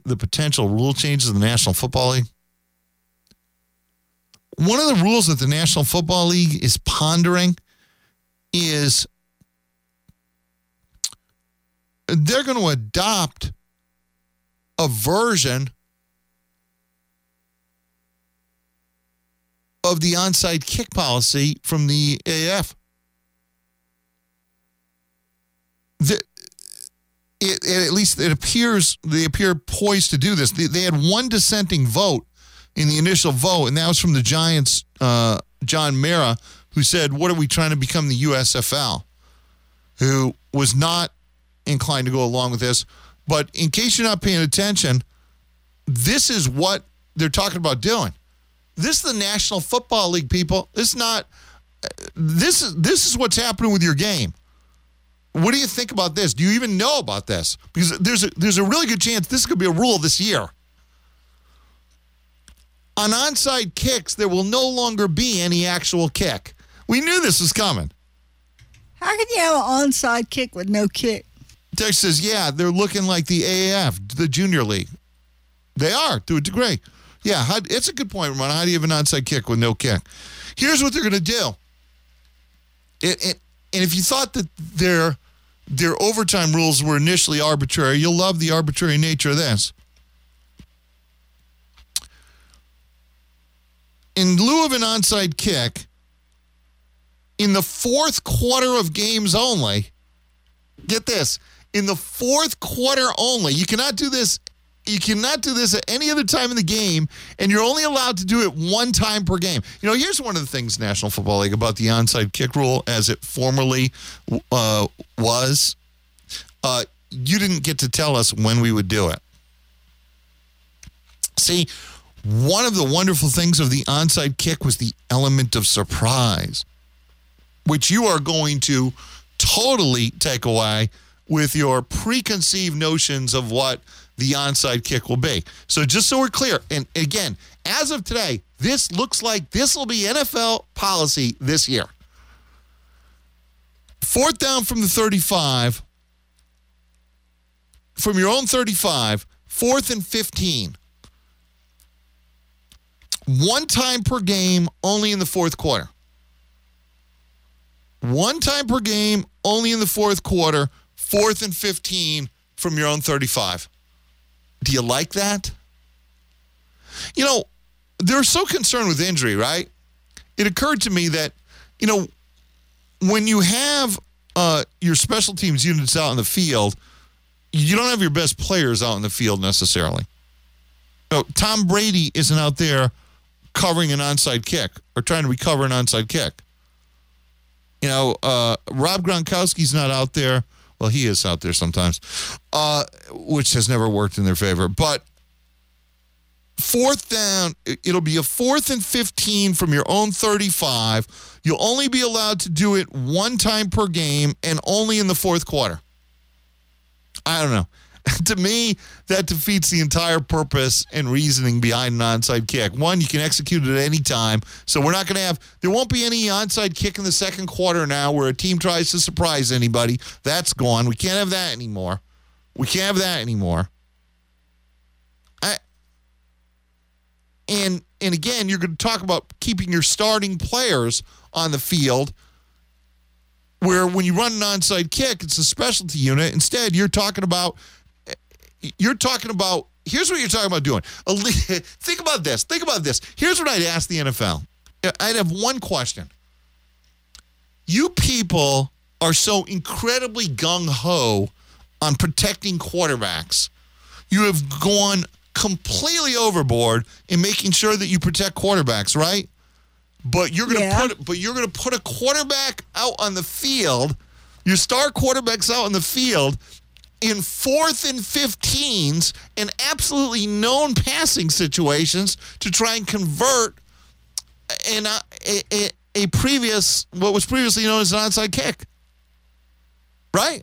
the potential rule changes in the National Football League? One of the rules that the National Football League is pondering is they're going to adopt a version of the onside kick policy from the AAF. At least it appears they appear poised to do this. They had one dissenting vote in the initial vote, and that was from the Giants' John Mara, who said, what are we trying to become, the USFL? Who was not inclined to go along with this. But in case you're not paying attention, this is what they're talking about doing. This is the National Football League, people. This is what's happening with your game. What do you think about this? Do you even know about this? Because there's a really good chance this could be a rule this year. On onside kicks, there will no longer be any actual kick. We knew this was coming. How can you have an onside kick with no kick? Tex says, yeah, they're looking like the AAF, the junior league. They are, to a degree. Yeah, it's a good point, Ramon. How do you have an onside kick with no kick? Here's what they're going to do. And if you thought that their overtime rules were initially arbitrary, you'll love the arbitrary nature of this. In lieu of an onside kick, in the fourth quarter of games only, get this, in the fourth quarter only, you cannot do this at any other time in the game, and you're only allowed to do it one time per game. You know, here's one of the things, National Football League, about the onside kick rule as it formerly was. You didn't get to tell us when we would do it. See, one of the wonderful things of the onside kick was the element of surprise, which you are going to totally take away with your preconceived notions of what the onside kick will be. So just so we're clear, and again, as of today, this looks like this will be NFL policy this year. Fourth down from the 35, from your own 35, 4th and 15. One time per game, only in the fourth quarter. One time per game, only in the fourth quarter, 4th and 15 from your own 35. Do you like that? You know, they're so concerned with injury, right? It occurred to me that, you know, when you have your special teams units out in the field, you don't have your best players out in the field necessarily. No, Tom Brady isn't out there covering an onside kick or trying to recover an onside kick. You know, Rob Gronkowski's not out there. Well, he is out there sometimes, which has never worked in their favor. But fourth down, it'll be a 4th and 15 from your own 35. You'll only be allowed to do it one time per game and only in the fourth quarter. I don't know. To me, that defeats the entire purpose and reasoning behind an onside kick. One, you can execute it at any time. So we're not going to have, there won't be any onside kick in the second quarter now where a team tries to surprise anybody. That's gone. We can't have that anymore. And again, you're going to talk about keeping your starting players on the field, where when you run an onside kick, it's a specialty unit. Instead, you're talking about, here's what you're talking about doing. Think about this. Here's what I'd ask the NFL. I'd have one question. You people are so incredibly gung-ho on protecting quarterbacks. You have gone completely overboard in making sure that you protect quarterbacks, right? But you're going to put a quarterback out on the field, your star quarterbacks out on the field in 4th and 15s in absolutely known passing situations to try and convert a previous, what was previously known as an onside kick. Right?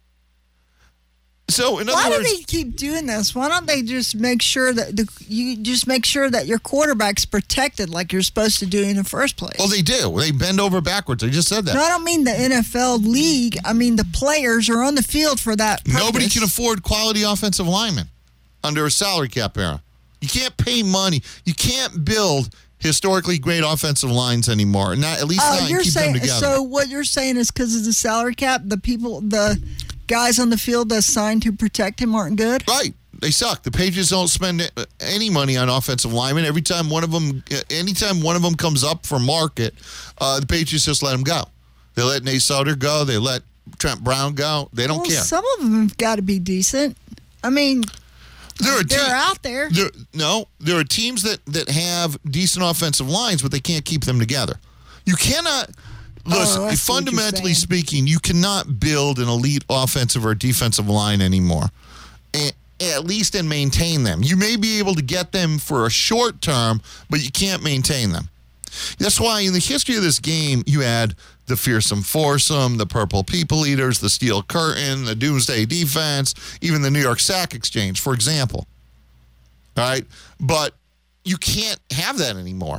So, in other words, why do they keep doing this? Why don't they just make sure that your quarterback's protected like you're supposed to do in the first place? Well, they do. They bend over backwards. I just said that. No, I don't mean the NFL league. I mean the players are on the field for that purpose. Nobody can afford quality offensive linemen. under a salary cap era. You can't pay money. You can't build historically great offensive lines anymore. Not at least not you're keep saying, them together. So what you're saying is because of the salary cap, the guys on the field assigned to protect him aren't good? Right. They suck. The Patriots don't spend any money on offensive linemen. Anytime one of them comes up for market, the Patriots just let him go. They let Nate Sutter go. They let Trent Brown go. They don't care. Some of them have got to be decent. I mean, they're out there. There are teams that have decent offensive lines, but they can't keep them together. You cannot. Listen, fundamentally speaking, you cannot build an elite offensive or defensive line anymore. At least and maintain them. You may be able to get them for a short term, but you can't maintain them. That's why in the history of this game, you had the fearsome foursome, the purple people eaters, the steel curtain, the doomsday defense, even the New York sack exchange, for example. All right? But you can't have that anymore.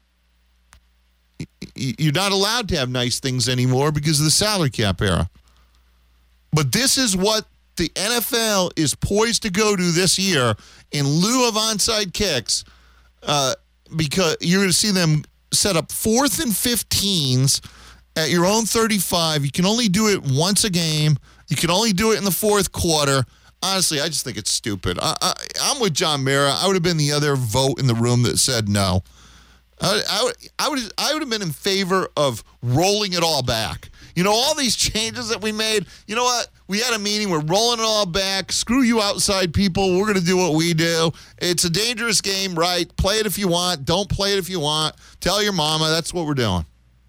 You're not allowed to have nice things anymore because of the salary cap era. But this is what the NFL is poised to go to this year in lieu of onside kicks, because you're going to see them set up 4th and 15s at your own 35. You can only do it once a game. You can only do it in the fourth quarter. Honestly, I just think it's stupid. I'm with John Mara. I would have been the other vote in the room that said no. I would have been in favor of rolling it all back. You know, all these changes that we made, you know what? We had a meeting. We're rolling it all back. Screw you outside people. We're going to do what we do. It's a dangerous game, right? Play it if you want. Don't play it if you want. Tell your mama. That's what we're doing.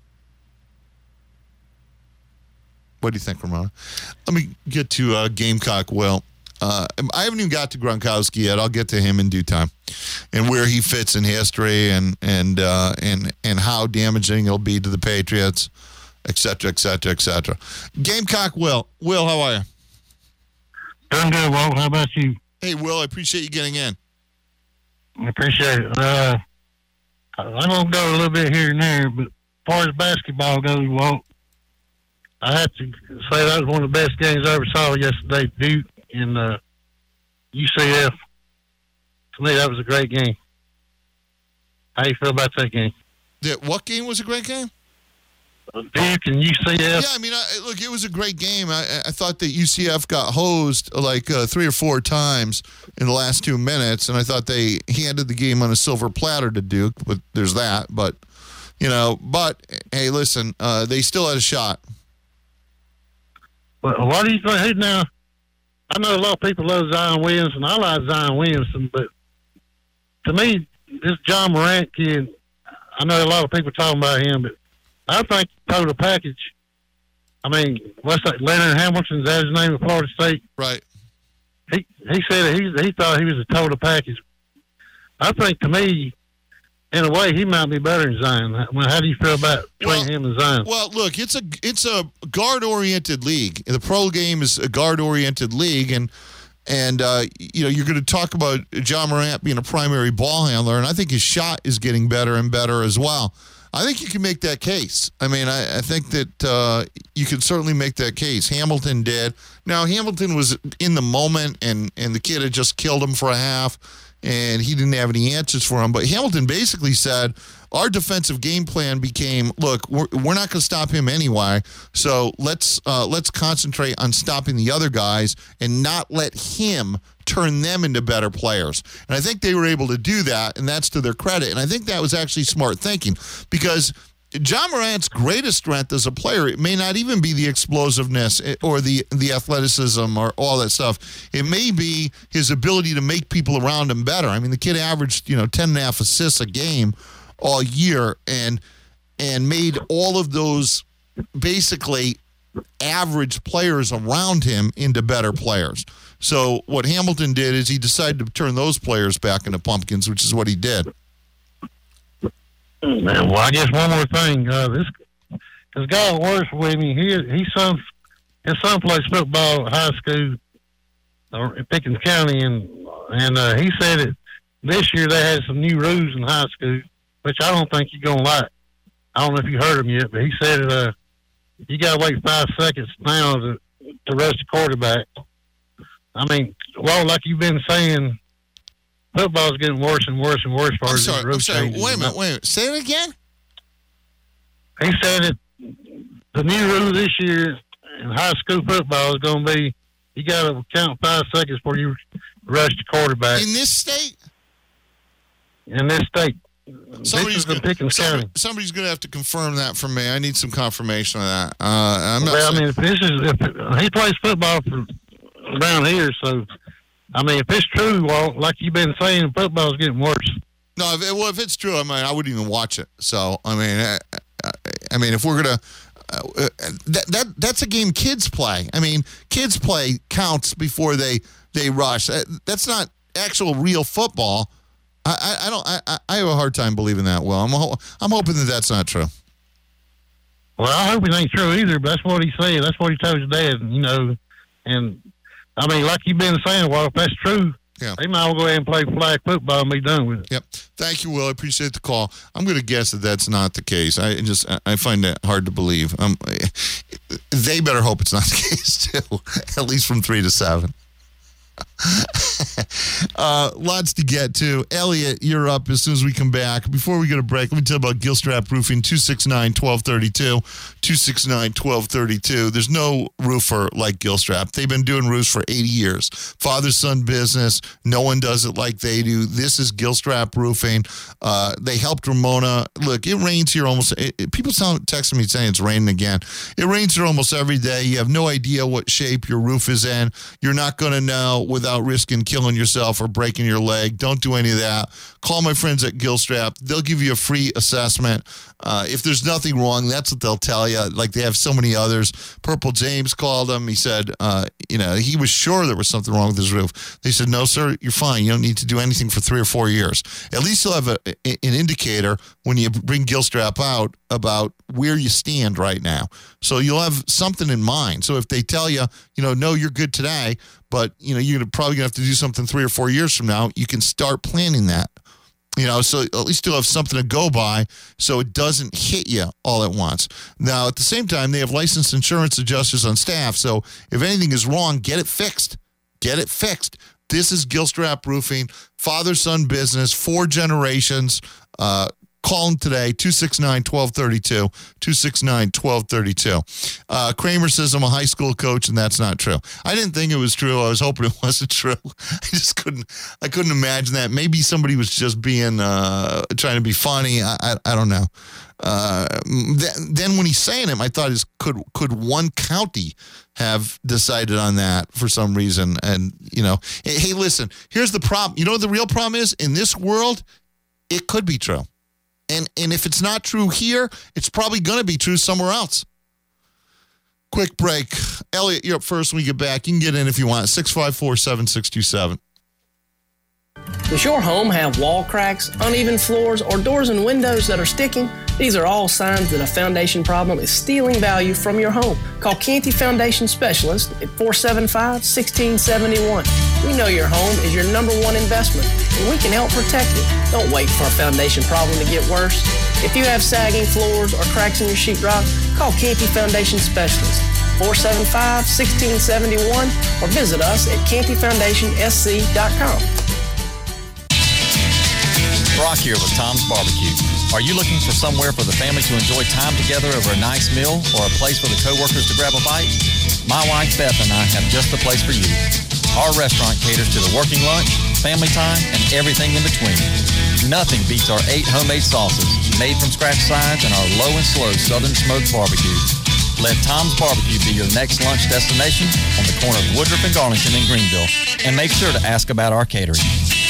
What do you think, Ramona? Let me get to Gamecock Will. I haven't even got to Gronkowski yet. I'll get to him in due time, and where he fits in history, and how damaging he'll be to the Patriots, et cetera, et cetera, et cetera. Gamecock Will. Will, how are you? Doing good, Walt. How about you? Hey, Will, I appreciate you getting in. I appreciate it. I'm going to go a little bit here and there, but as far as basketball goes, Walt, I have to say that was one of the best games I ever saw yesterday, Duke and UCF. To me, that was a great game. How you feel about that game? What game was a great game? Duke and UCF. Yeah, I mean, look, it was a great game. I thought that UCF got hosed like 3 or 4 times in the last 2 minutes, and I thought they handed the game on a silver platter to Duke, but there's that. But, hey, listen, they still had a shot. Well, what do you think now? I know a lot of people love Zion Williamson. I like Zion Williamson, but to me, this John Morant kid, I know a lot of people talking about him, but I think total package. I mean, what's that? Leonard Hamilton, is that his name at Florida State? Right. He said he thought he was a total package. I think, to me, in a way, he might be better than Zion. How do you feel about between him and Zion? Well, look, it's a guard-oriented league. The pro game is a guard-oriented league, and you're going to talk about John Morant being a primary ball handler, and I think his shot is getting better and better as well. I think you can make that case. I mean, I think that you can certainly make that case. Hamilton did. Now, Hamilton was in the moment, and the kid had just killed him for a half, and he didn't have any answers for him. But Hamilton basically said, our defensive game plan became, look, we're not going to stop him anyway, so let's concentrate on stopping the other guys and not let him turn them into better players. And I think they were able to do that, and that's to their credit. And I think that was actually smart thinking, because John Morant's greatest strength as a player, it may not even be the explosiveness or the athleticism or all that stuff. It may be his ability to make people around him better. I mean, the kid averaged 10.5 assists a game all year and made all of those basically average players around him into better players. So what Hamilton did is he decided to turn those players back into pumpkins, which is what he did. Well, I guess one more thing. This guy works with me. His son plays football at high school in Pickens County, and he said that this year they had some new rules in high school, which I don't think you're gonna like. I don't know if you heard him yet, but he said you got to wait 5 seconds now to rush the quarterback. I mean, well, like you've been saying, football's getting worse and worse and worse. I'm sorry. Wait a minute. Say it again. He said that the new rule this year in high school football is going to be you got to count 5 seconds before you rush the quarterback. In this state? In this state. Somebody's going to have to confirm that for me. I need some confirmation of that. If he plays football around here, so I mean, if it's true, well, like you've been saying, football's getting worse. No, if it's true, I mean, I wouldn't even watch it. So, I mean, if we're gonna, that's a game kids play. I mean, kids play counts before they rush. That's not actual real football. I have a hard time believing that. Well, I'm hoping that that's not true. Well, I hope it ain't true either. But that's what he said. That's what he told his dad. You know, and I mean, like you've been saying, well, if that's true, they might well go ahead and play flag football and be done with it. Yep. Thank you, Will. I appreciate the call. I'm going to guess that that's not the case. I find that hard to believe. They better hope it's not the case too. At least from 3 to 7. Lots to get to. Elliot, you're up as soon as we come back. Before we get a break, let me tell you about Gilstrap Roofing, 269-1232. 269-1232. There's no roofer like Gilstrap. They've been doing roofs for 80 years. Father-son business. No one does it like they do. This is Gilstrap Roofing. They helped Ramona. Look, it rains here almost. People texting me saying it's raining again. It rains here almost every day. You have no idea what shape your roof is in. You're not going to know without risking killing yourself or breaking your leg. Don't do any of that. Call my friends at Gilstrap. They'll give you a free assessment. If there's nothing wrong, that's what they'll tell you. Like they have so many others. Purple James called him. He said, he was sure there was something wrong with his roof. They said, no, sir, you're fine. You don't need to do anything for 3 or 4 years. At least you'll have an indicator when you bring Gilstrap out about where you stand right now. So you'll have something in mind. So if they tell you, no, you're good today, but, you're probably going to have to do something 3 or 4 years from now, you can start planning that. So at least you'll have something to go by so it doesn't hit you all at once. Now, at the same time, they have licensed insurance adjusters on staff. So if anything is wrong, get it fixed. Get it fixed. This is Gilstrap Roofing, father-son business, 4 generations. Call them today, 269-1232, 269-1232. Kramer says I'm a high school coach, and that's not true. I didn't think it was true. I was hoping it wasn't true. I couldn't imagine that. Maybe somebody was just being, trying to be funny. I don't know. Then when he's saying it, I thought, could one county have decided on that for some reason? And, hey, listen, here's the problem. You know what the real problem is? In this world, it could be true. And if it's not true here, it's probably going to be true somewhere else. Quick break. Elliot, you're up first when we get back. You can get in if you want. 654-7627. Does your home have wall cracks, uneven floors, or doors and windows that are sticking? These are all signs that a foundation problem is stealing value from your home. Call Canty Foundation Specialist at 475-1671. We know your home is your #1 investment, and we can help protect it. Don't wait for a foundation problem to get worse. If you have sagging floors or cracks in your sheetrock, call Canty Foundation Specialist, 475-1671, or visit us at cantyfoundationsc.com. Brock here with Tom's Barbecue. Are you looking for somewhere for the family to enjoy time together over a nice meal or a place for the coworkers to grab a bite? My wife Beth and I have just the place for you. Our restaurant caters to the working lunch, family time, and everything in between. Nothing beats our 8 homemade sauces, made from scratch sides, and our low and slow southern smoked barbecue. Let Tom's Barbecue be your next lunch destination on the corner of Woodruff and Garlington in Greenville. And make sure to ask about our catering.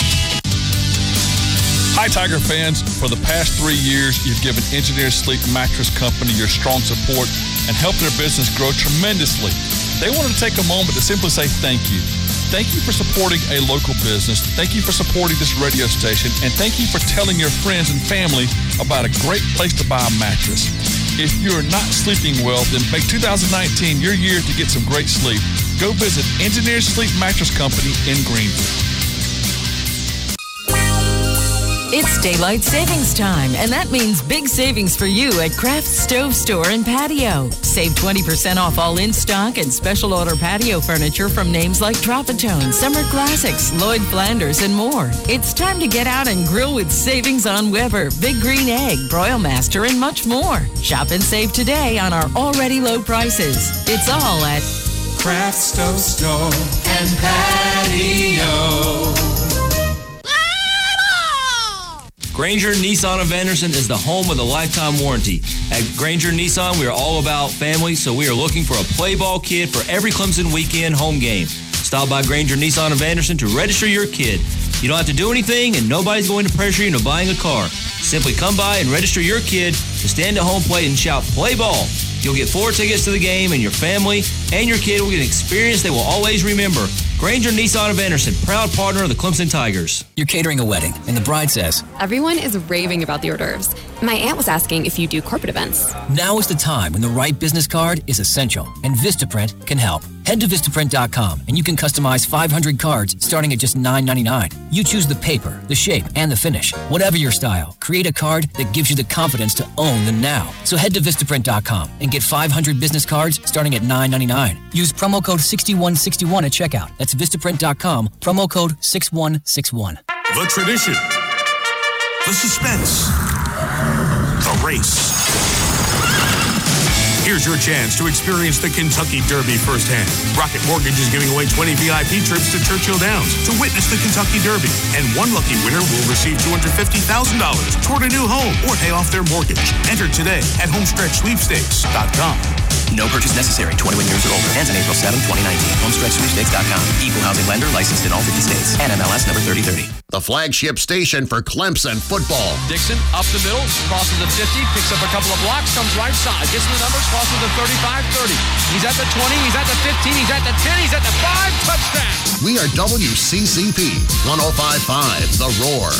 Hi, Tiger fans. For the past 3 years, you've given Engineer Sleep Mattress Company your strong support and helped their business grow tremendously. They wanted to take a moment to simply say thank you. Thank you for supporting a local business. Thank you for supporting this radio station. And thank you for telling your friends and family about a great place to buy a mattress. If you're not sleeping well, then make 2019 your year to get some great sleep. Go visit Engineer Sleep Mattress Company in Greenville. It's daylight savings time, and that means big savings for you at Kraft Stove Store and Patio. Save 20% off all in-stock and special order patio furniture from names like Tropitone, Summer Classics, Lloyd Flanders, and more. It's time to get out and grill with savings on Weber, Big Green Egg, Broilmaster, and much more. Shop and save today on our already low prices. It's all at Kraft Stove Store and Patio. Granger Nissan of Anderson is the home of the lifetime warranty. At Granger Nissan, we are all about family, so we are looking for a play ball kid for every Clemson weekend home game. Stop by Granger Nissan of Anderson to register your kid. You don't have to do anything, and nobody's going to pressure you into buying a car. Simply come by and register your kid to stand at home plate and shout, "Play ball." You'll get 4 tickets to the game, and your family and your kid will get an experience they will always remember. Granger Nissan of Anderson, proud partner of the Clemson Tigers. You're catering a wedding, and the bride says, "Everyone is raving about the hors d'oeuvres. My aunt was asking if you do corporate events." Now is the time when the right business card is essential, and Vistaprint can help. Head to Vistaprint.com, and you can customize 500 cards starting at just $9.99. You choose the paper, the shape, and the finish. Whatever your style, create a card that gives you the confidence to own the now. So head to Vistaprint.com and get 500 business cards starting at $9.99. Use promo code 6161 at checkout. That's Vistaprint.com, promo code 6161. The tradition, the suspense, the race. Here's your chance to experience the Kentucky Derby firsthand. Rocket Mortgage is giving away 20 VIP trips to Churchill Downs to witness the Kentucky Derby. And one lucky winner will receive $250,000 toward a new home or pay off their mortgage. Enter today at homestretchsweepstakes.com. No purchase necessary. 21 years or older. Ends on April 7, 2019. HomestretchSweepstakes.com. Equal housing lender licensed in all 50 states. NMLS number 3030. The flagship station for Clemson football. Dixon up the middle, crosses the 50, picks up a couple of blocks, comes right side, gets the numbers, crosses the 35, 30. He's at the 20, he's at the 15, he's at the 10, he's at the 5, touchdown. We are WCCP 105.5, The Roar.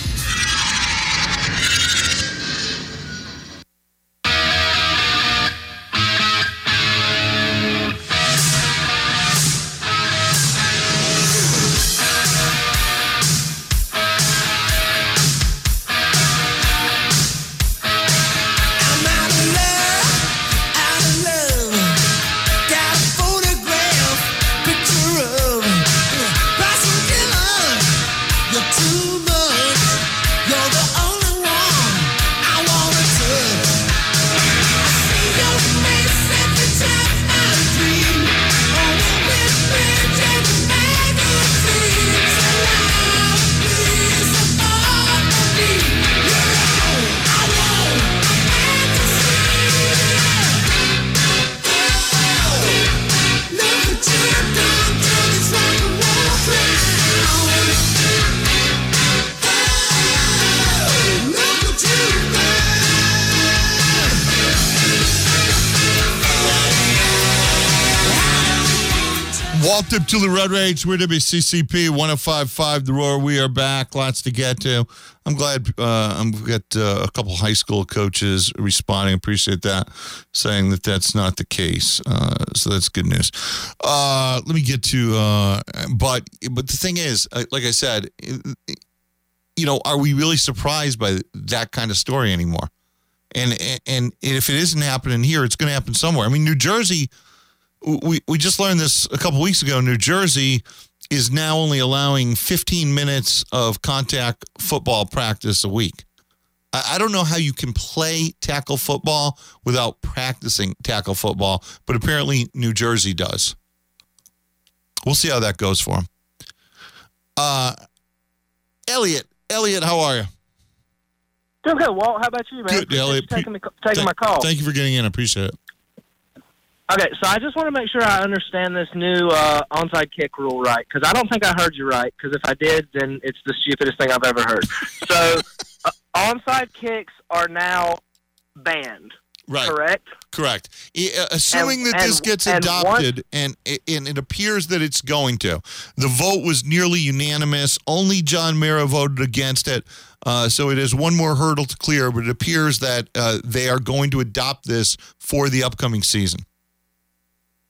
Walked up to the Red Rage. We're WCCP 105.5 The Roar. We are back. Lots to get to. I'm glad we've got a couple high school coaches responding. Appreciate that, saying that that's not the case. So that's good news. Let me get to, but the thing is, like I said, are we really surprised by that kind of story anymore? And if it isn't happening here, it's going to happen somewhere. I mean, New Jersey. We just learned this a couple weeks ago. New Jersey is now only allowing 15 minutes of contact football practice a week. I don't know how you can play tackle football without practicing tackle football, but apparently New Jersey does. We'll see how that goes for him. Elliot, how are you? Doing good, Walt. How about you, man? Good, Elliot. Taking my call. Thank you for getting in. I appreciate it. Okay, so I just want to make sure I understand this new onside kick rule right, because I don't think I heard you right, because if I did, then it's the stupidest thing I've ever heard. So onside kicks are now banned, right? Correct. Assuming that this gets adopted, and it appears that it's going to. The vote was nearly unanimous. Only John Mara voted against it. So it is one more hurdle to clear, but it appears that they are going to adopt this for the upcoming season.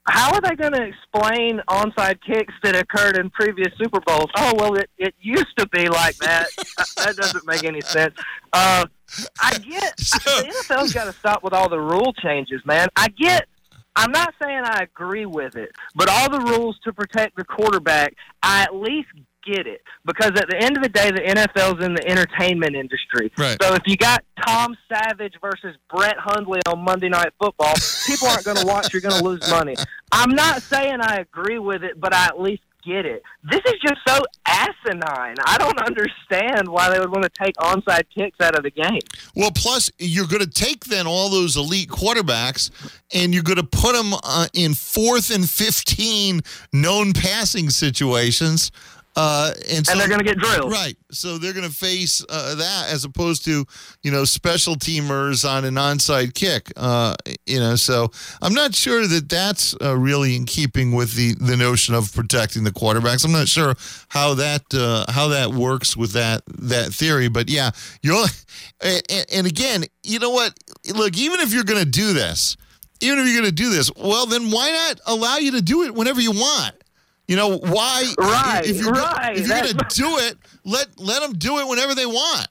how are they going to explain onside kicks that occurred in previous Super Bowls? Oh, well, it used to be like that. That doesn't make any sense. I get the NFL's got to stop with all the rule changes, man. I'm not saying I agree with it, but all the rules to protect the quarterback, I at least get it. Because at the end of the day, the NFL's in the entertainment industry. Right. So if you got Tom Savage versus Brett Hundley on Monday Night Football, people aren't going to watch. You're going to lose money. I'm not saying I agree with it, but I at least get it. This is just so asinine. I don't understand why they would want to take onside kicks out of the game. Well, plus, you're going to take then all those elite quarterbacks and you're going to put them in 4th and 15 known passing situations. And they're going to get drilled. Right. So they're going to face that as opposed to, special teamers on an onside kick. So I'm not sure that that's really in keeping with the notion of protecting the quarterbacks. I'm not sure how that works with that theory. But yeah, and again, you know what? Look, even if you're going to do this, well, then why not allow you to do it whenever you want? Why? Right, if you're right. If you're going to do it, let them do it whenever they want.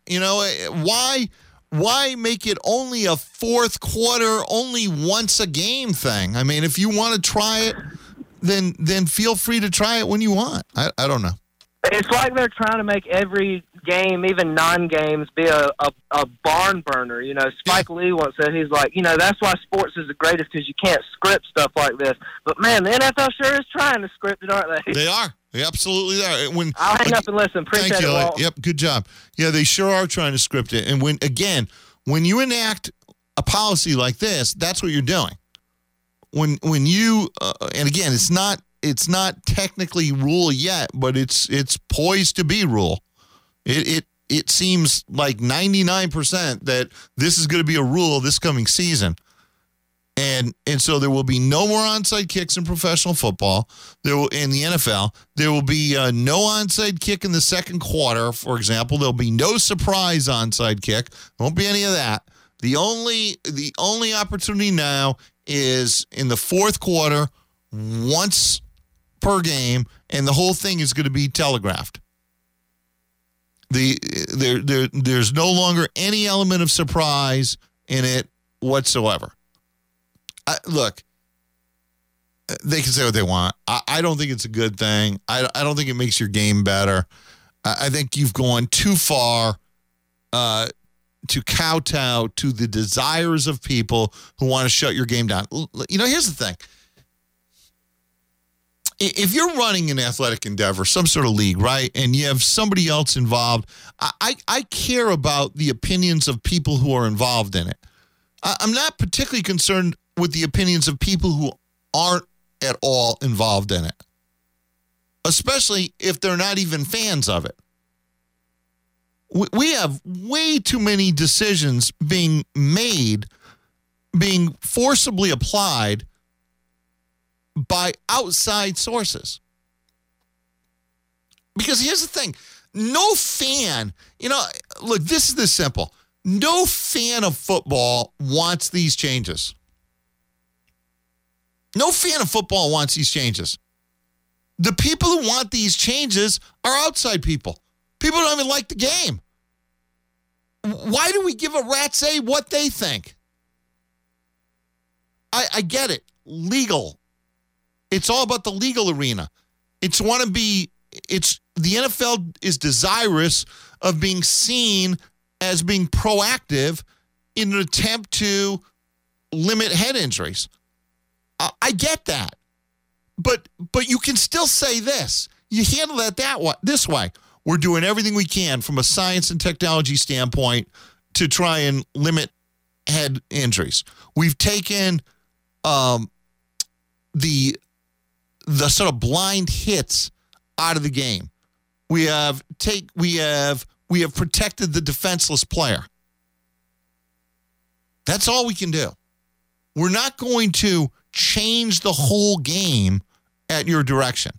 Why make it only a fourth quarter, only once a game thing? I mean, if you want to try it, then feel free to try it when you want. I don't know. It's like they're trying to make every game, even non-games, be a barn burner. Spike Lee once said, he's like, that's why sports is the greatest because you can't script stuff like this. But, man, the NFL sure is trying to script it, aren't they? They are. They absolutely are. I'll hang up and listen. Appreciate it, Walt. Yep, good job. Yeah, they sure are trying to script it. And when you enact a policy like this, that's what you're doing. When you and again, it's not technically rule yet, but it's poised to be rule. It seems like 99% that this is going to be a rule this coming season. And so there will be no more onside kicks in professional football. In the NFL, there will be no onside kick in the second quarter, for example. There'll be no surprise onside kick. Won't be any of that. The only opportunity now is in the fourth quarter, once per game, and the whole thing is going to be telegraphed. There's no longer any element of surprise in it whatsoever. Look, they can say what they want. I don't think it's a good thing. I don't think it makes your game better. I think you've gone too far to kowtow to the desires of people who want to shut your game down. Here's the thing. If you're running an athletic endeavor, some sort of league, right, and you have somebody else involved, I care about the opinions of people who are involved in it. I'm not particularly concerned with the opinions of people who aren't at all involved in it, especially if they're not even fans of it. We have way too many decisions being made, being forcibly applied by outside sources. Because here's the thing. No fan, look, this is this simple. No fan of football wants these changes. No fan of football wants these changes. The people who want these changes are outside people. People who don't even like the game. Why do we give a rat's a what they think? I get it. Legal. It's all about the legal arena. The NFL is desirous of being seen as being proactive in an attempt to limit head injuries. I get that. But you can still say this. You handle that this way. We're doing everything we can from a science and technology standpoint to try and limit head injuries. We've taken the sort of blind hits out of the game. We have protected the defenseless player. That's all we can do. We're not going to change the whole game at your direction.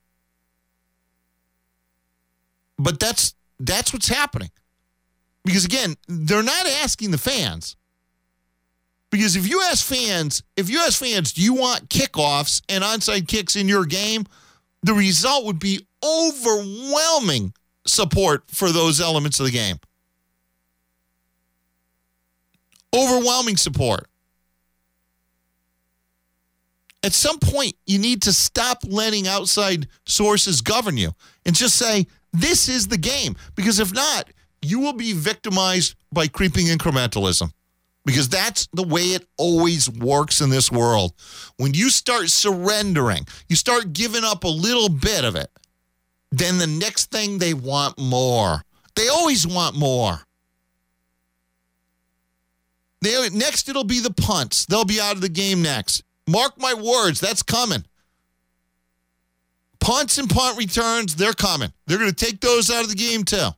But that's what's happening. Because again, they're not asking the fans. Because if you ask fans, do you want kickoffs and onside kicks in your game? The result would be overwhelming support for those elements of the game. Overwhelming support. At some point, you need to stop letting outside sources govern you and just say, this is the game. Because if not, you will be victimized by creeping incrementalism. Because that's the way it always works in this world. When you start surrendering, you start giving up a little bit of it, then the next thing they want more. They always want more. Next, it'll be the punts. They'll be out of the game next. Mark my words, that's coming. Punts and punt returns, they're coming. They're going to take those out of the game too.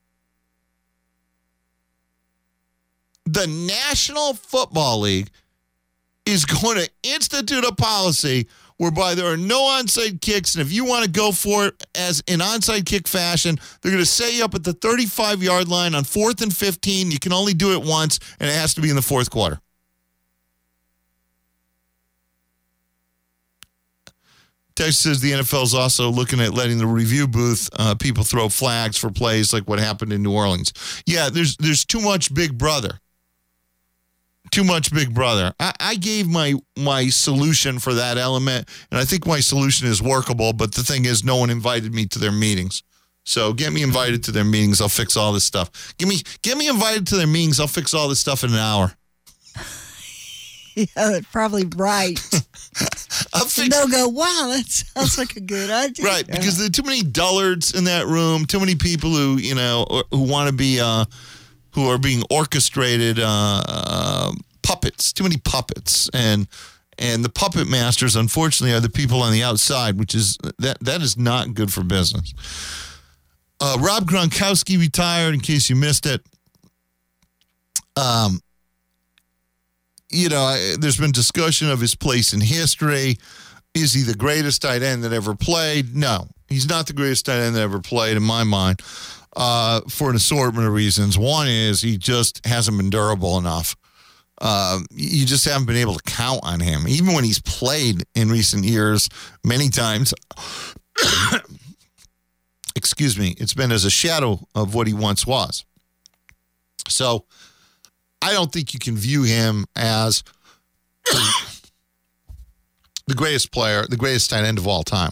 The National Football League is going to institute a policy whereby there are no onside kicks, and if you want to go for it as an onside kick fashion, they're going to set you up at the 35-yard line on 4th and 15. You can only do it once, and it has to be in the fourth quarter. Text says the NFL is also looking at letting the review booth people throw flags for plays like what happened in New Orleans. Yeah, there's too much Big Brother. Too much Big Brother. I gave my solution for that element, and I think my solution is workable, but the thing is no one invited me to their meetings. So get me invited to their meetings. I'll fix all this stuff. Get me invited to their meetings. I'll fix all this stuff in an hour. Yeah, that's probably right. They'll go, wow, that sounds like a good idea. Right, because there are too many dullards in that room, too many people who want to be who are being orchestrated puppets, too many puppets. And the puppet masters, unfortunately, are the people on the outside, which is that is not good for business. Rob Gronkowski retired, in case you missed it. There's been discussion of his place in history. Is he the greatest tight end that ever played? No, he's not the greatest tight end that ever played, in my mind, for an assortment of reasons. One is he just hasn't been durable enough. You just haven't been able to count on him. Even when he's played in recent years, many times, excuse me, it's been as a shadow of what he once was. So I don't think you can view him as the greatest player, the greatest tight end of all time.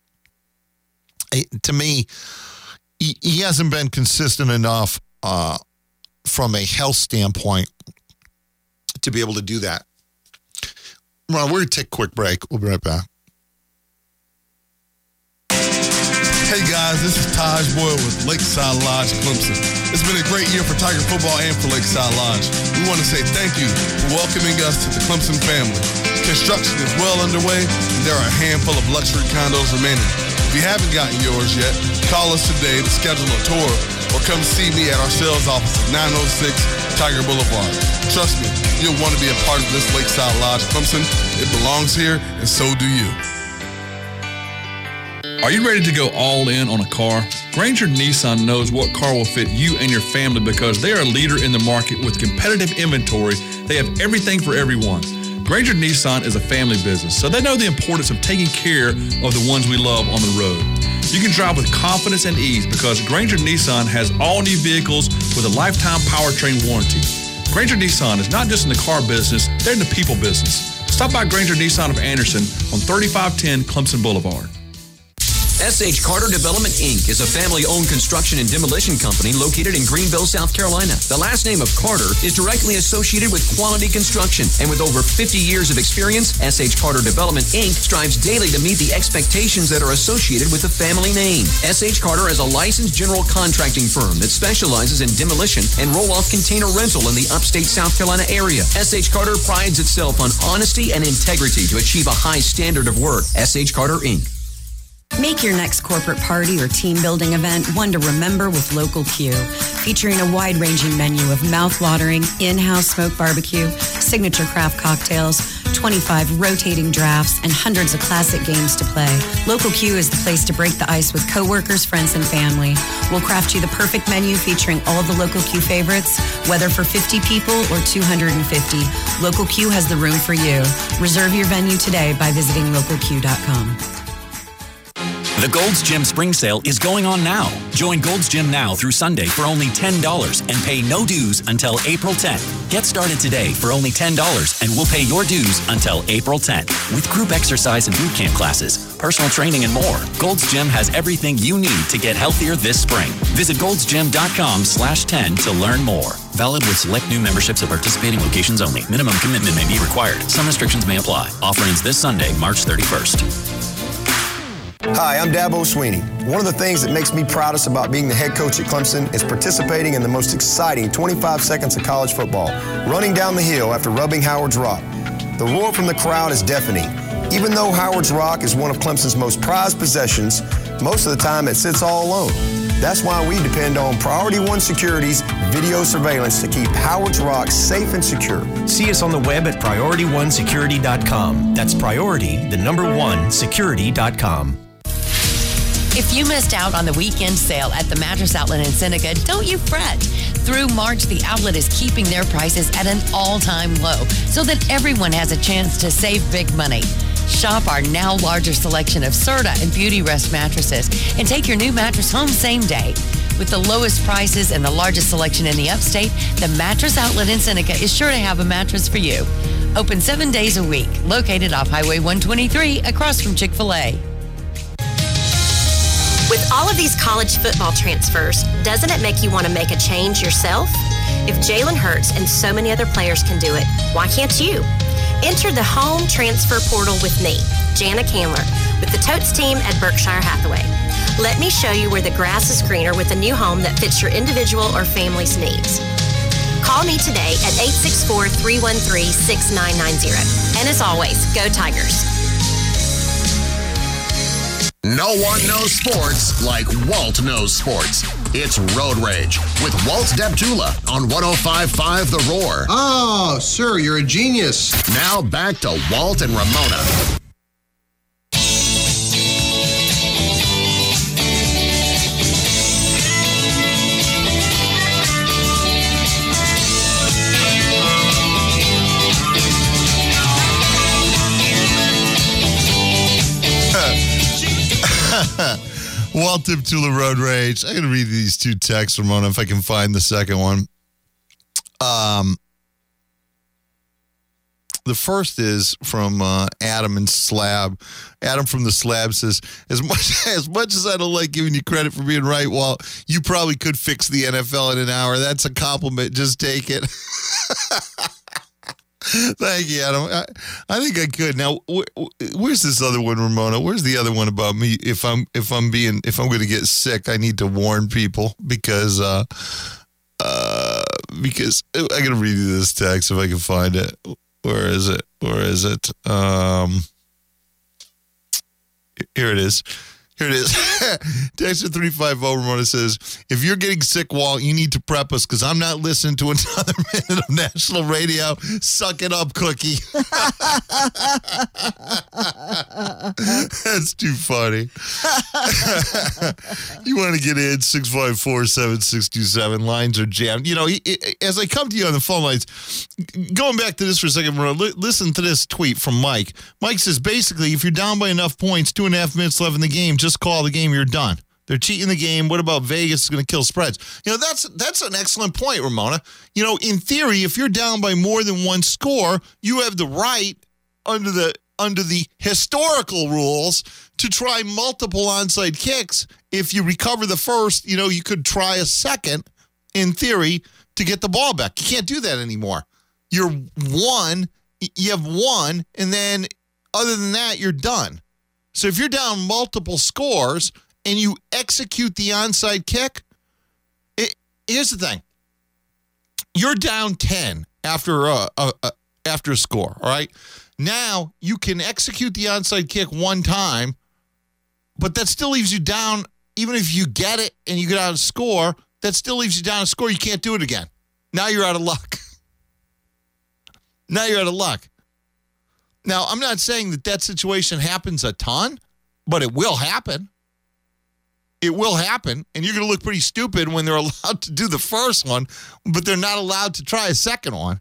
To me, he hasn't been consistent enough from a health standpoint to be able to do that. Ron, we're going to take a quick break. We'll be right back. Hey guys, this is Taj Boyle with Lakeside Lodge Clemson. It's been a great year for Tiger football and for Lakeside Lodge. We want to say thank you for welcoming us to the Clemson family. Construction is well underway, and there are a handful of luxury condos remaining. If you haven't gotten yours yet, call us today to schedule a tour or come see me at our sales office at 906 Tiger Boulevard. Trust me, you'll want to be a part of this Lakeside Lodge Clemson. It belongs here, and so do you. Are you ready to go all in on a car? Granger Nissan knows what car will fit you and your family because they are a leader in the market with competitive inventory. They have everything for everyone. Granger Nissan is a family business, so they know the importance of taking care of the ones we love on the road. You can drive with confidence and ease because Granger Nissan has all new vehicles with a lifetime powertrain warranty. Granger Nissan is not just in the car business, they're in the people business. Stop by Granger Nissan of Anderson on 3510 Clemson Boulevard. S.H. Carter Development, Inc. is a family-owned construction and demolition company located in Greenville, South Carolina. The last name of Carter is directly associated with quality construction, and with over 50 years of experience, S.H. Carter Development, Inc. strives daily to meet the expectations that are associated with the family name. S.H. Carter is a licensed general contracting firm that specializes in demolition and roll-off container rental in the upstate South Carolina area. S.H. Carter prides itself on honesty and integrity to achieve a high standard of work. S.H. Carter, Inc. Make your next corporate party or team building event one to remember with Local Q. Featuring a wide-ranging menu of mouth-watering, in-house smoked barbecue, signature craft cocktails, 25 rotating drafts, and hundreds of classic games to play, Local Q is the place to break the ice with coworkers, friends, and family. We'll craft you the perfect menu featuring all of the Local Q favorites, whether for 50 people or 250. Local Q has the room for you. Reserve your venue today by visiting localq.com. The Gold's Gym Spring Sale is going on now. Join Gold's Gym now through Sunday for only $10 and pay no dues until April 10th. Get started today for only $10 and we'll pay your dues until April 10th. With group exercise and boot camp classes, personal training, and more, Gold's Gym has everything you need to get healthier this spring. Visit goldsgym.com/10 to learn more. Valid with select new memberships at participating locations only. Minimum commitment may be required. Some restrictions may apply. Offer ends this Sunday, March 31st. Hi, I'm Dabo Sweeney. One of the things that makes me proudest about being the head coach at Clemson is participating in the most exciting 25 seconds of college football, running down the hill after rubbing Howard's Rock. The roar from the crowd is deafening. Even though Howard's Rock is one of Clemson's most prized possessions, most of the time it sits all alone. That's why we depend on Priority One Security's video surveillance to keep Howard's Rock safe and secure. See us on the web at PriorityOneSecurity.com. That's Priority1Security.com. If you missed out on the weekend sale at the Mattress Outlet in Seneca, don't you fret. Through March, the outlet is keeping their prices at an all-time low so that everyone has a chance to save big money. Shop our now larger selection of Serta and Beauty Rest mattresses and take your new mattress home same day. With the lowest prices and the largest selection in the upstate, the Mattress Outlet in Seneca is sure to have a mattress for you. Open 7 days a week, located off Highway 123 across from Chick-fil-A. With all of these college football transfers, doesn't it make you want to make a change yourself? If Jalen Hurts and so many other players can do it, why can't you? Enter the home transfer portal with me, Jana Candler, with the Totes team at Berkshire Hathaway. Let me show you where the grass is greener with a new home that fits your individual or family's needs. Call me today at 864-313-6990. And as always, go Tigers. No one knows sports like Walt knows sports. It's Road Rage with Walt Deptula on 105.5 The Roar. Oh, sir, you're a genius. Now back to Walt and Ramona. Walt Deptula Road Rage. I'm going to read these two texts, Ramona, if I can find the second one. The first is from Adam and Slab. Adam from the Slab says, as much as I don't like giving you credit for being right, Walt, you probably could fix the NFL in an hour. That's a compliment. Just take it. Thank you, Adam. I think I could. Now, where's this other one, Ramona? Where's the other one about me? If I'm going to get sick, I need to warn people because I'm going to read you this text if I can find it. Where is it? Here it is. Texter 350 Ramona says, if you're getting sick, Walt, you need to prep us because I'm not listening to another minute of national radio. Suck it up, Cookie. That's too funny. You want to get in 654-7627. Lines are jammed. You know, as I come to you on the phone lines, going back to this for a second, listen to this tweet from Mike. Mike says, basically, if you're down by enough points, 2.5 minutes left in the game, just call the game, you're done. They're cheating the game. What about Vegas is going to kill spreads? You know, that's an excellent point, Ramona. You know, in theory, if you're down by more than one score, you have the right under the historical rules to try multiple onside kicks. If you recover the first, you know, you could try a second, in theory, to get the ball back. You can't do that anymore. You have one, and then other than that, you're done. So if you're down multiple scores and you execute the onside kick, here's the thing. You're down 10 after a score, all right? Now you can execute the onside kick one time, but that still leaves you down. Even if you get it and you get out of score, that still leaves you down a score. You can't do it again. Now you're out of luck. Now, I'm not saying that situation happens a ton, but it will happen. It will happen, and you're going to look pretty stupid when they're allowed to do the first one, but they're not allowed to try a second one.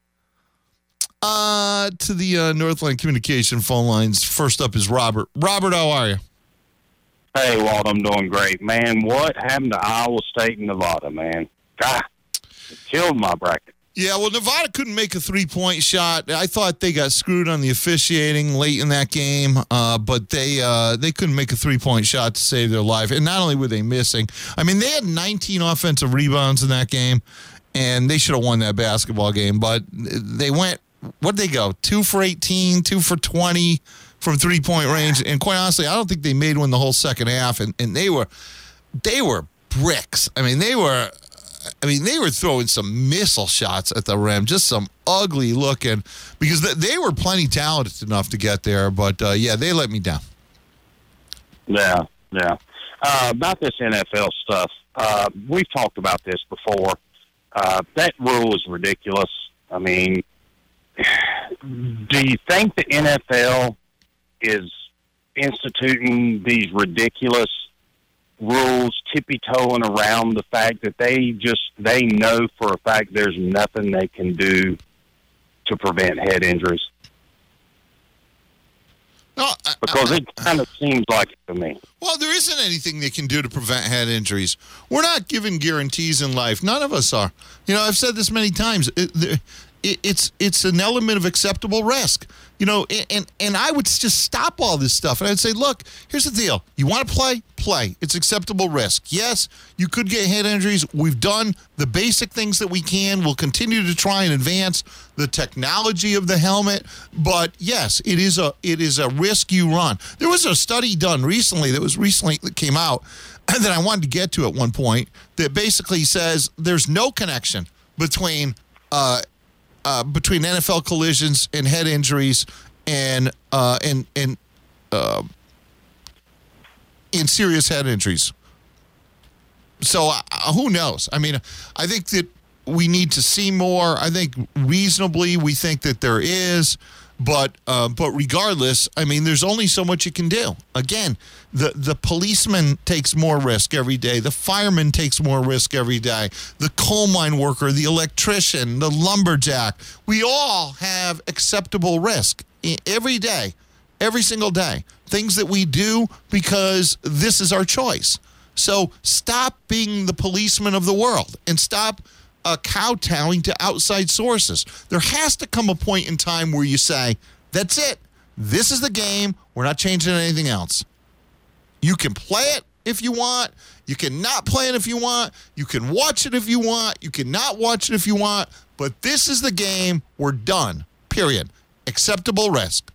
To the Northland Communication phone lines. First up is Robert. Robert, how are you? Hey, Walt, I'm doing great. Man, what happened to Iowa State and Nevada, man? God, it killed my bracket. Yeah, well, Nevada couldn't make a three-point shot. I thought they got screwed on the officiating late in that game, but they couldn't make a three-point shot to save their life. And not only were they missing, I mean, they had 19 offensive rebounds in that game, and they should have won that basketball game. But they went, what did they go? 2 for 18, 2 for 20 from three-point range. And quite honestly, I don't think they made one the whole second half. And they were bricks. I mean, they were throwing some missile shots at the rim, just some ugly looking, because they were plenty talented enough to get there. But, they let me down. Yeah. About this NFL stuff, we've talked about this before. That rule is ridiculous. I mean, do you think the NFL is instituting these ridiculous rules, tippy-toeing around the fact that they know for a fact there's nothing they can do to prevent head injuries? No, because it kind of seems like it to me. Well, there isn't anything they can do to prevent head injuries. We're not given guarantees in life. None of us are. You know, I've said this many times. It's an element of acceptable risk. You know, and I would just stop all this stuff. And I'd say, look, here's the deal. You want to play? Play. It's acceptable risk. Yes, you could get head injuries. We've done the basic things that we can. We'll continue to try and advance the technology of the helmet. But, yes, it is a risk you run. There was a study done recently that came out that I wanted to get to at one point that basically says there's no connection between NFL collisions and head injuries and serious head injuries. So who knows? I mean, I think that we need to see more. I think reasonably we think that there is, but regardless, I mean, there's only so much you can do. Again, the policeman takes more risk every day. The fireman takes more risk every day. The coal mine worker, the electrician, the lumberjack. We all have acceptable risk every day, every single day. Things that we do because this is our choice. So stop being the policeman of the world and stop kowtowing to outside sources. There has to come a point in time where you say, that's it. This is the game. We're not changing anything else. You can play it if you want. You can not play it if you want. You can watch it if you want. You can not watch it if you want. But this is the game. We're done. Period. Acceptable risk.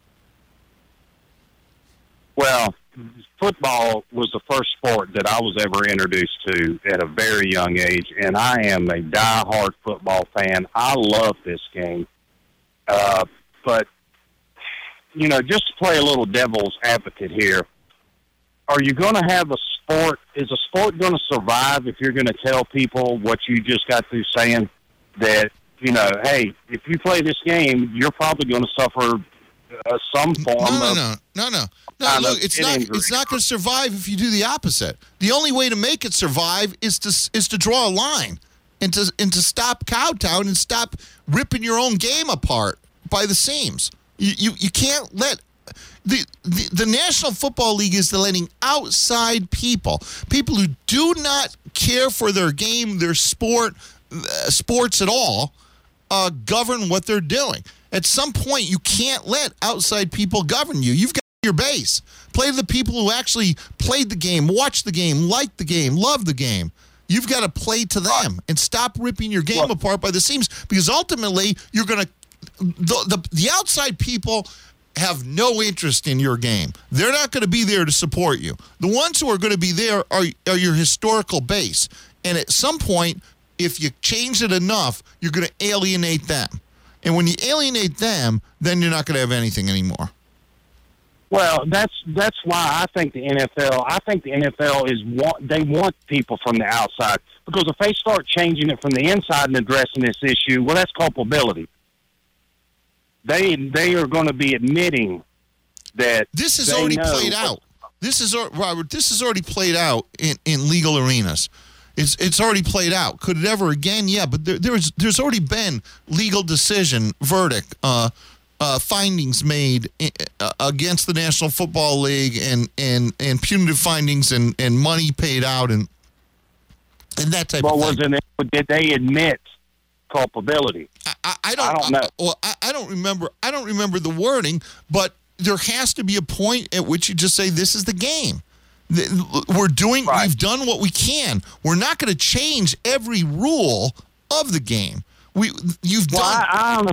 Well, football was the first sport that I was ever introduced to at a very young age, and I am a diehard football fan. I love this game. But, you know, just to play a little devil's advocate here, are you going to have a sport? Is a sport going to survive if you're going to tell people what you just got through saying, that, you know, hey, if you play this game, you're probably going to suffer some form of... No. Look, it's not going to survive if you do the opposite. The only way to make it survive is to draw a line and to stop kowtowing and stop ripping your own game apart by the seams. You can't let... The National Football League is letting outside people who do not care for their game, their sports at all, govern what they're doing. At some point, you can't let outside people govern you. You've got your base. Play to the people who actually played the game, watched the game, liked the game, loved the game. You've got to play to them and stop ripping your game apart by the seams, because ultimately you're going to the outside people have no interest in your game. They're not going to be there to support you. The ones who are going to be there are your historical base. And at some point, if you change it enough, you're going to alienate them. And when you alienate them, then you're not going to have anything anymore. Well, that's why I think the NFL they want people from the outside, because if they start changing it from the inside and addressing this issue, well, that's culpability. they are going to be admitting that this is they already know played out. Robert, this is already played out in legal arenas. It's already played out. Could it ever again? Yeah, but there's already been legal decision, verdict, findings made against the National Football League and punitive findings and money paid out and that type of thing. Did they admit culpability? I don't know. Well, I don't remember the wording, but there has to be a point at which you just say this is the game. We've done what we can. We're not going to change every rule of the game. I'm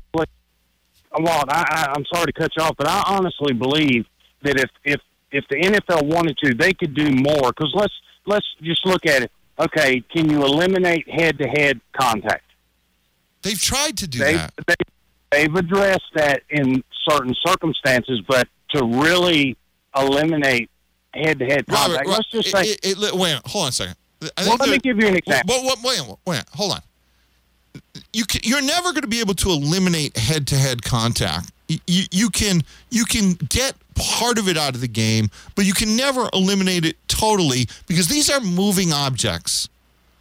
sorry to cut you off, but I honestly believe that if the NFL wanted to, they could do more. Because let's just look at it. Okay, can you eliminate head-to-head contact? They've tried to do that. They've addressed that in certain circumstances, but to really eliminate head-to-head contact, let's just say... wait, hold on a second. Let me give you an example. Wait, hold on. You're never going to be able to eliminate head-to-head contact. You can get part of it out of the game, but you can never eliminate it totally because these are moving objects.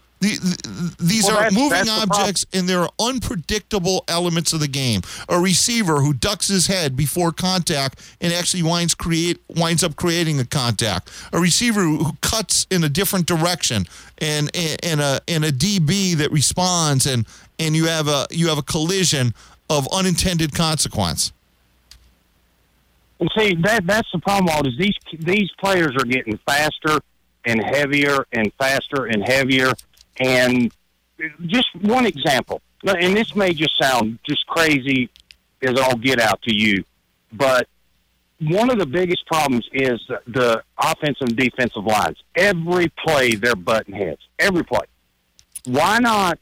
These are moving objects, and there are unpredictable elements of the game. A receiver who ducks his head before contact and actually winds up creating a contact. A receiver who cuts in a different direction, and a DB that responds, and you have a collision of unintended consequence. And see, that's the problem. All is these players are getting faster and heavier and faster and heavier. And just one example, and this may just sound just crazy as all get out to you, but one of the biggest problems is the offensive and defensive lines. Every play, they're button heads. Every play. Why not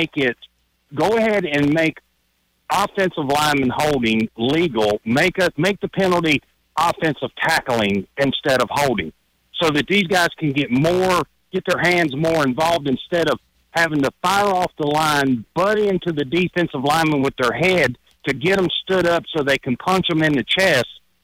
go ahead and make offensive lineman holding legal, make the penalty offensive tackling instead of holding, so that these guys can get their hands more involved instead of having to fire off the line, butt into the defensive lineman with their head to get them stood up so they can punch them in the chest.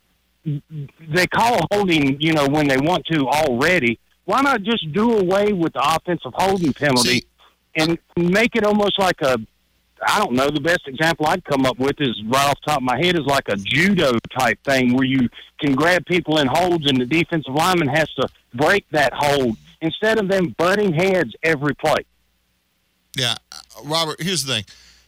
They call holding, when they want to already. Why not just do away with the offensive holding penalty and make it almost like the best example I'd come up with is right off the top of my head is like a judo type thing where you can grab people in holds and the defensive lineman has to break that hold instead of them butting heads every play. Yeah, Robert, here's the thing.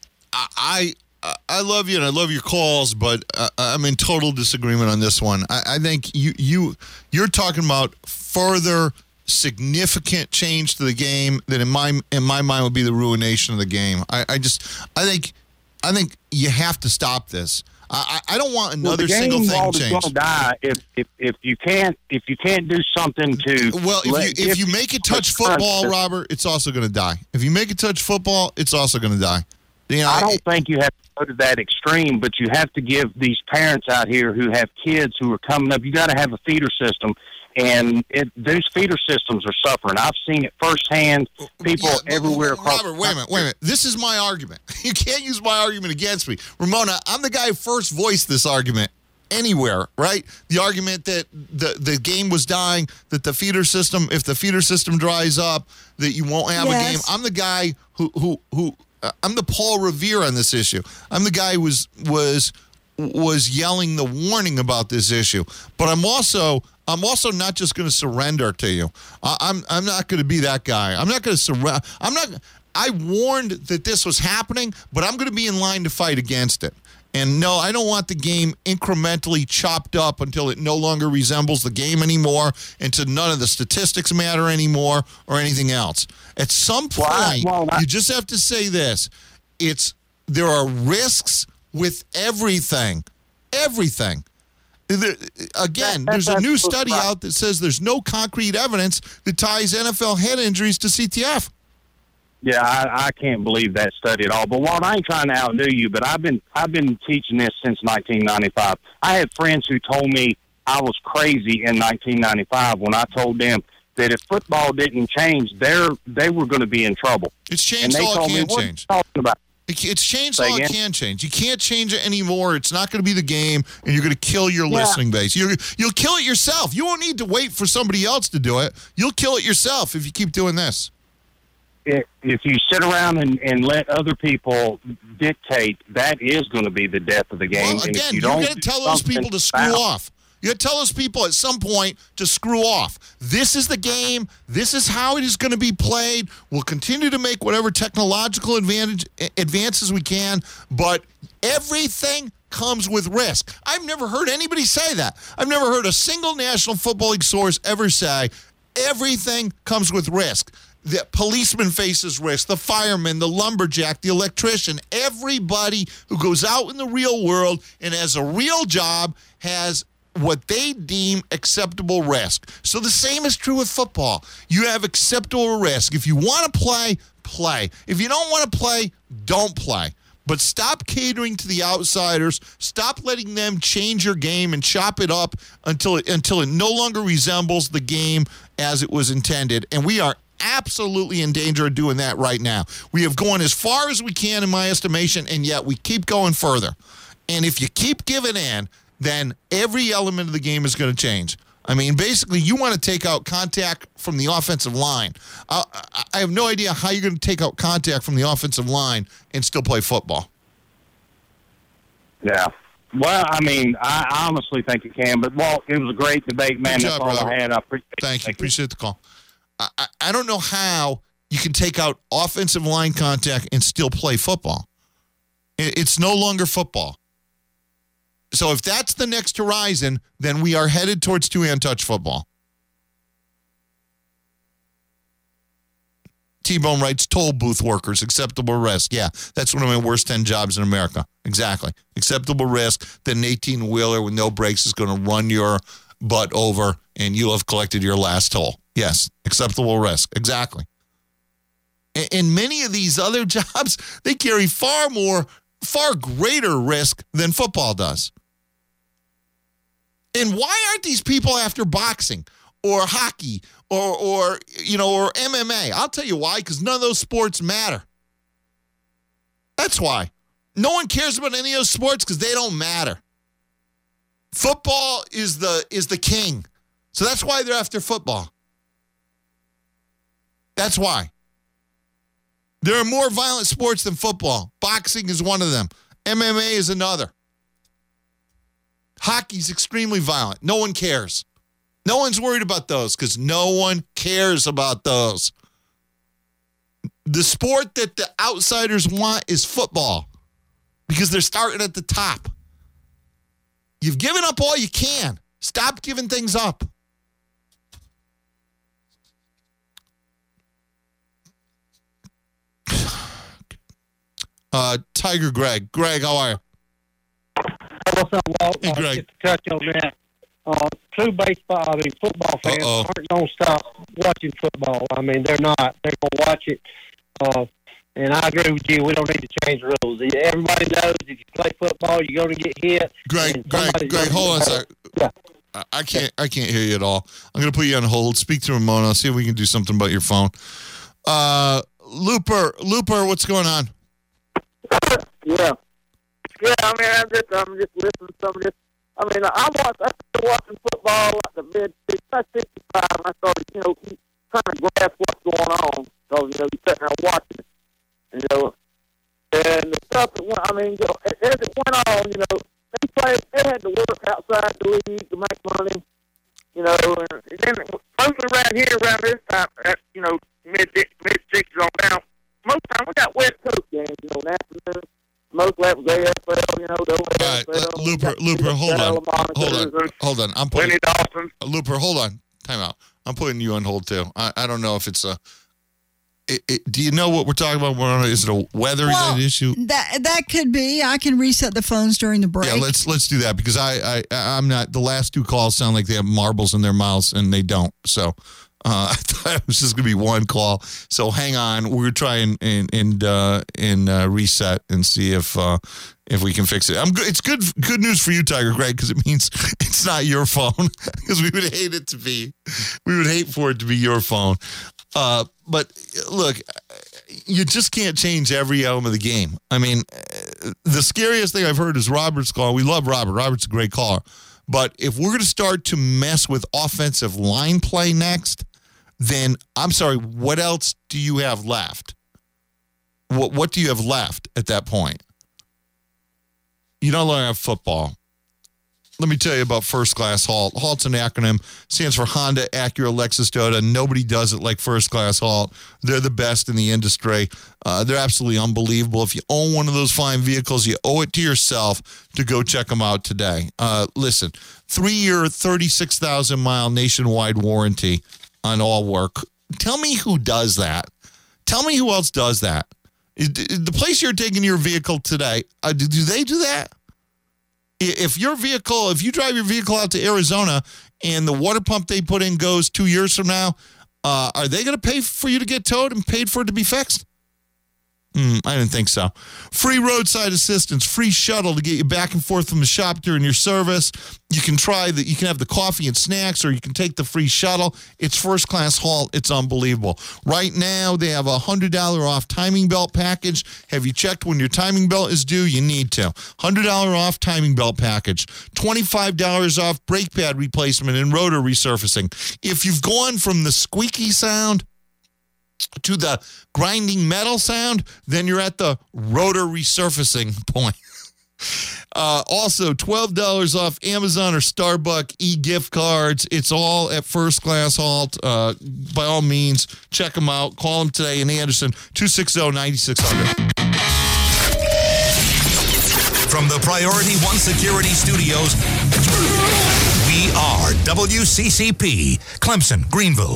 I love you and I love your calls, but I'm in total disagreement on this one. I think you're talking about further significant change to the game that in my mind would be the ruination of the game. I think you have to stop this. I don't want another single thing changed. Going to die if you can't do something to. Well, if you make it touch football, Robert, it's also going to die. If you make it touch football, it's also going to die. I don't think you have to go to that extreme, but you have to give these parents out here who have kids who are coming up. You got to have a feeder system. And those feeder systems are suffering. I've seen it firsthand. People everywhere across. Robert, wait a minute. This is my argument. You can't use my argument against me. Ramona, I'm the guy who first voiced this argument anywhere, right? The argument that the game was dying, that the feeder system, if the feeder system dries up, that you won't have a game. I'm the guy who I'm the Paul Revere on this issue. I'm the guy who was yelling the warning about this issue. But I'm also not just going to surrender to you. I'm not going to be that guy. I'm not going to surrender. I warned that this was happening, but I'm going to be in line to fight against it. And no, I don't want the game incrementally chopped up until it no longer resembles the game anymore, and to none of the statistics matter anymore or anything else. At some point, you just have to say this. There are risks with everything. Everything. There's a new study out that says there's no concrete evidence that ties NFL head injuries to CTF. Yeah, I can't believe that study at all. But Walt, I ain't trying to outdo you, but I've been teaching this since 1995. I had friends who told me I was crazy in 1995 when I told them that if football didn't change, they were going to be in trouble. It's changed all it can change. What are you talking about? It's changed all it can change. You can't change it anymore. It's not going to be the game, and you're going to kill your listening base. You'll kill it yourself. You won't need to wait for somebody else to do it. You'll kill it yourself if you keep doing this. If you sit around and let other people dictate, that is going to be the death of the game. Well, again, you're going to tell those people to screw off. You got to tell those people at some point to screw off. This is the game. This is how it is going to be played. We'll continue to make whatever technological advances we can, but everything comes with risk. I've never heard anybody say that. I've never heard a single National Football League source ever say everything comes with risk. The policeman faces risk, the fireman, the lumberjack, the electrician, everybody who goes out in the real world and has a real job has what they deem acceptable risk. So the same is true with football. You have acceptable risk. If you want to play, play. If you don't want to play, don't play. But stop catering to the outsiders. Stop letting them change your game and chop it up until it no longer resembles the game as it was intended. And we are absolutely in danger of doing that right now. We have gone as far as we can, in my estimation, and yet we keep going further. And if you keep giving in, then every element of the game is going to change. I mean, basically, you want to take out contact from the offensive line. I have no idea how you're going to take out contact from the offensive line and still play football. Yeah. Well, I mean, I honestly think you can. But, Walt, it was a great debate, man. That's all I had. I appreciate it. Thank you. Appreciate the call. I don't know how you can take out offensive line contact and still play football. It's no longer football. So if that's the next horizon, then we are headed towards two-hand touch football. T-Bone writes, toll booth workers, acceptable risk. Yeah, that's one of my worst 10 jobs in America. Exactly. Acceptable risk that an 18-wheeler with no brakes is going to run your butt over and you'll have collected your last toll. Yes, acceptable risk. Exactly. And many of these other jobs, they carry far greater risk than football does. And why aren't these people after boxing or hockey or MMA? I'll tell you why, because none of those sports matter. That's why. No one cares about any of those sports because they don't matter. Football is the king. So that's why they're after football. That's why. There are more violent sports than football. Boxing is one of them. MMA is another. Hockey's extremely violent. No one cares. No one's worried about those because no one cares about those. The sport that the outsiders want is football because they're starting at the top. You've given up all you can. Stop giving things up. Tiger Greg. Greg, how are you? What's up, Walt? Hey, Greg. Just to touch on that. Football fans aren't going to stop watching football. I mean, they're not. They're going to watch it. And I agree with you. We don't need to change rules. Everybody knows if you play football, you're going to get hit. Greg, hold on a second. Yeah. I can't hear you at all. I'm going to put you on hold. Speak to Ramona. See if we can do something about your phone. Looper, what's going on? Yeah, I mean, I'm just listening to some of this. I mean, I started watching football at the mid-60s, 65, and I started, trying to grasp what's going on. So, you're sitting there watching it, and the stuff that went, as it went on, they had to work outside the league to make money, and then mostly around this time, at, mid-60s on down, most time we got West Coast games, in the afternoon. Most of that was AFL, the OFL. Looper, hold on. I'm putting Looper, hold on. Time out. I'm putting you on hold too. I don't know if it's a. Do you know what we're talking about? Is it a weather-related issue? That could be. I can reset the phones during the break. Yeah, let's do that because I'm not. The last two calls sound like they have marbles in their mouths and they don't. So. I thought it was just going to be one call. So hang on. We're trying and reset and see if we can fix it. It's good news for you, Tiger Greg, because it means it's not your phone because we would hate it to be. We would hate for it to be your phone. But look, you just can't change every element of the game. I mean, the scariest thing I've heard is Robert's call. We love Robert. Robert's a great caller. But if we're going to start to mess with offensive line play next, then I'm sorry, what else do you have left? What do you have left at that point? You no longer have football. Let me tell you about First Class Halt. HALT's an acronym, stands for Honda, Acura, Lexus, Toyota. Nobody does it like First Class Halt. They're the best in the industry. They're absolutely unbelievable. If you own one of those fine vehicles, you owe it to yourself to go check them out today. Listen, 3-year, 36,000-mile nationwide warranty on all work. Tell me who does that. Tell me who else does that. The place you're taking your vehicle today, do they do that? If you drive your vehicle out to Arizona and the water pump they put in goes 2 years from now, are they going to pay for you to get towed and paid for it to be fixed? I didn't think so. Free roadside assistance, free shuttle to get you back and forth from the shop during your service. You can you can have the coffee and snacks, or you can take the free shuttle. It's First Class Halt. It's unbelievable. Right now, they have a $100 off timing belt package. Have you checked when your timing belt is due? You need to. $100 off timing belt package. $25 off brake pad replacement and rotor resurfacing. If you've gone from the squeaky sound to the grinding metal sound, then you're at the rotor resurfacing point. Also, $12 off Amazon or Starbucks e-gift cards. It's all at First Class Halt. By all means, check them out. Call them today in Anderson, 260-9600. From the Priority One Security Studios, we are WCCP, Clemson, Greenville.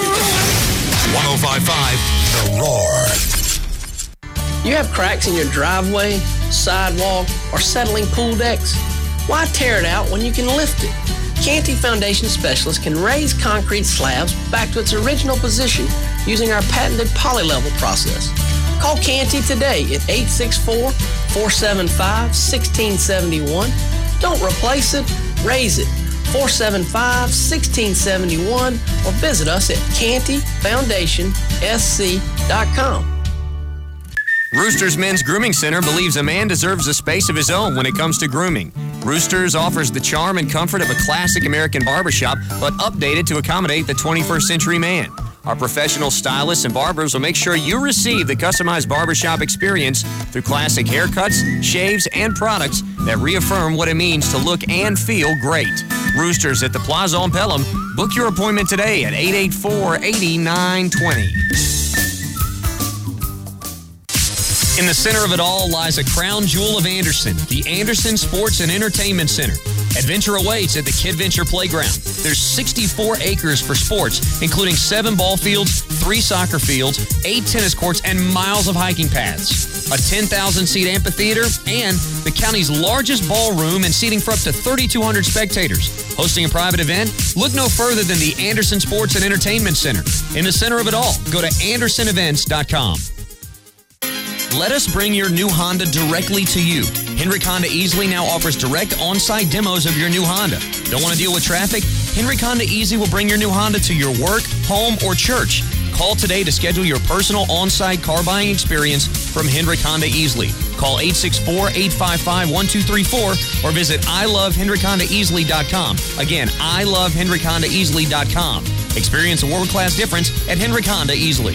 105.5, The Roar. You have cracks in your driveway, sidewalk, or settling pool decks? Why tear it out when you can lift it? Canty Foundation Specialists can raise concrete slabs back to its original position using our patented polylevel process. Call Canty today at 864-475-1671. Don't replace it, raise it. 475-1671, or visit us at cantyfoundationsc.com. Roosters Men's Grooming Center believes a man deserves a space of his own when it comes to grooming. Roosters offers the charm and comfort of a classic American barbershop, but updated to accommodate the 21st century man. Our professional stylists and barbers will make sure you receive the customized barbershop experience through classic haircuts, shaves, and products that reaffirm what it means to look and feel great. Roosters at the Plaza on Pelham. Book your appointment today at 884-8920. In the center of it all lies a crown jewel of Anderson, the Anderson Sports and Entertainment Center. Adventure awaits at the Kidventure Playground. There's 64 acres for sports, including 7 ball fields, 3 soccer fields, 8 tennis courts, and miles of hiking paths. A 10,000-seat amphitheater and the county's largest ballroom and seating for up to 3,200 spectators. Hosting a private event? Look no further than the Anderson Sports and Entertainment Center. In the center of it all, go to AndersonEvents.com. Let us bring your new Honda directly to you. Hendrick Honda Easily now offers direct on-site demos of your new Honda. Don't want to deal with traffic? Hendrick Honda Easy will bring your new Honda to your work, home, or church. Call today to schedule your personal on-site car buying experience from Hendrick Honda Easily. Call 864-855-1234 or visit ilovehendrickhondaeasily.com. Again, ilovehendrickhondaeasily.com. Experience a world-class difference at Hendrick Honda Easily.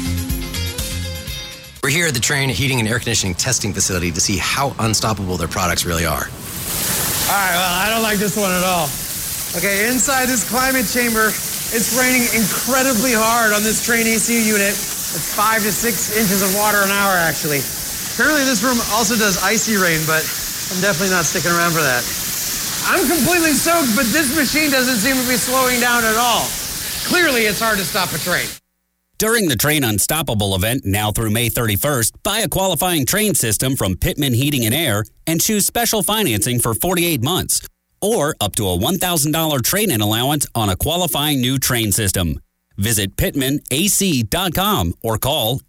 We're here at the Trane Heating and Air Conditioning Testing Facility to see how unstoppable their products really are. All right, well, I don't like this one at all. Okay, inside this climate chamber, it's raining incredibly hard on this Trane AC unit. It's 5 to 6 inches of water an hour, actually. Apparently this room also does icy rain, but I'm definitely not sticking around for that. I'm completely soaked, but this machine doesn't seem to be slowing down at all. Clearly, it's hard to stop a train. During the Trane Unstoppable event, now through May 31st, buy a qualifying Trane system from Pittman Heating and Air and choose special financing for 48 months or up to a $1,000 trade-in allowance on a qualifying new Trane system. Visit PittmanAC.com or call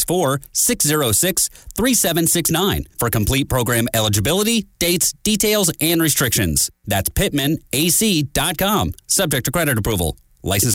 864-606-3769 for complete program eligibility, dates, details, and restrictions. That's PittmanAC.com. Subject to credit approval. License